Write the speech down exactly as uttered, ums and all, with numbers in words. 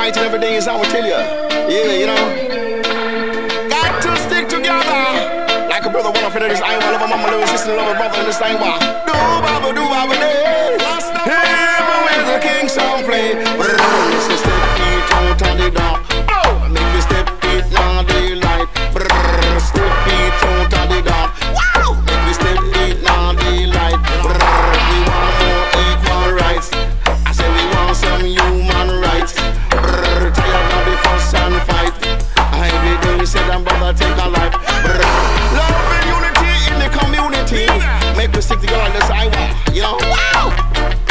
fighting every day, is I will tell you. Yeah, you know. Got to stick together. Like a brother, one of this I love a mama, little sister, love a brother in this thing. Do baba, do baba day. Him with the king song play. Let's just step feet out on the dark. Make me step feet on the light. Step feet out on the dark. Make me step feet on the light. We want more equal rights. I say we want some human rights. Tired of the fuss and fight. Every day said I'm brother take a life. Love and unity in the community. Make me stick together on this I want, you know. Wow!